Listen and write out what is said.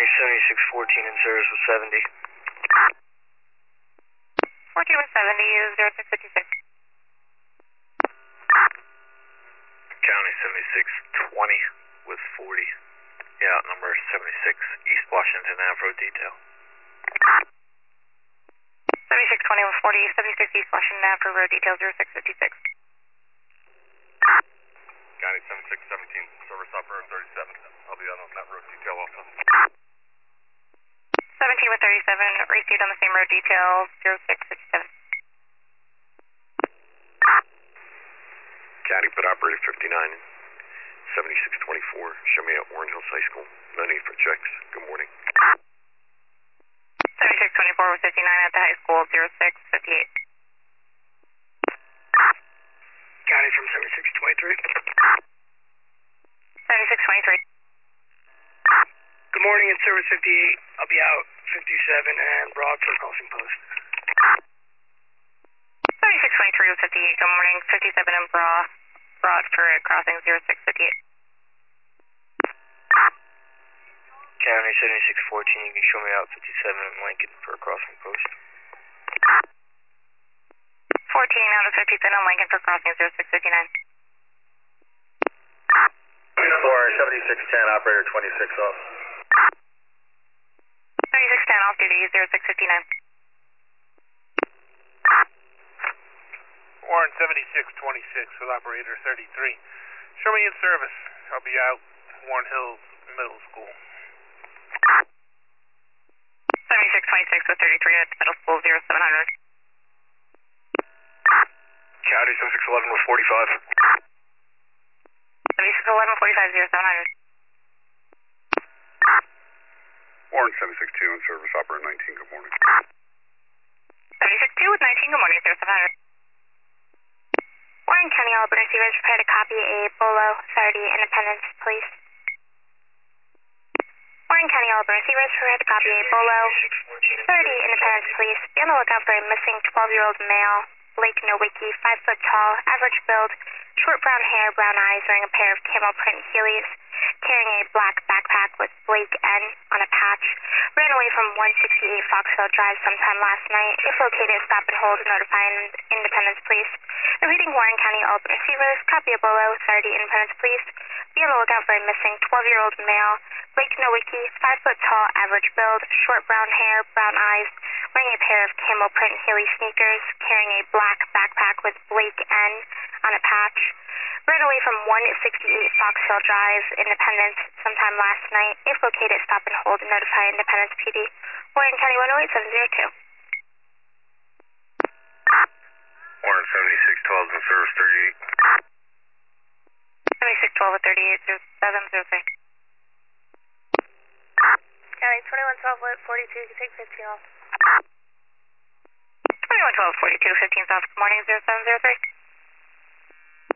County 7614 in service with 70. 14 with 70 is 0656. County 7620 with 40. Yeah, number 76, East Washington Ave Road Detail. 7620 with 40, 76 East Washington Ave Road Detail 0656. County 7617, service operator 37. I'll be on that road detail also. 17 with 37, received on the same road detail 0657. County Pit Operator 59, 7624. Show me at Warren Hills High School. No need for checks. Good morning. 7624 with 59 at the high school 0658. County from 7623. 7623. Good morning, in service 58. I'll be out 57 and Broad for crossing post. 7623 with 58, good morning, 57 and Broad for crossing 0658. County 7614, you can show me out 57 in Lincoln for a crossing post. 14 out of 57 in Lincoln for crossing 0659. Warren 7610, operator 26 off. 7610 off duty 0659. Warren 7626 with operator 33. Show me in service. I'll be out Warren Hills Middle School. 7626 with 33 at middle school 0700. County 7611 with 45. 7611 45 0700. Warren 762 in service operator 19, good morning. 762 with 19, good morning 0700. Warren County, all Albany receivers prepared to copy a Bolo 30 Independence, please. Warren County, all Albany receivers prepared to copy a Bolo 30 Independence, please. Be on the lookout for a missing 12-year-old male, Blake Nowicki, 5 foot tall, average build, short brown hair, brown eyes, wearing a pair of camel print Heelys, carrying a black backpack with Blake N on a patch. Ran away from 168 Foxville Drive sometime last night. If located, stop and hold and notify Independence Police. Repeating, Warren County, all open receivers, copy a Bolo 30 Independence Police. Be on the lookout for a missing 12-year-old male, Blake Nowicki, 5 foot tall, average build, short brown hair, brown eyes, wearing a pair of camel print Heely sneakers, carrying a black backpack with Blake N on a patch. Ran away from 168 Foxville Drive, Independence, sometime last night. If located, stop and hold and notify Independence PD. Warren County 108702. Warren 7612 in service 38. 7612 with 38 0703. County 2112 with 42, you can take 15 off. 2112 42 15 off. Good morning 0703.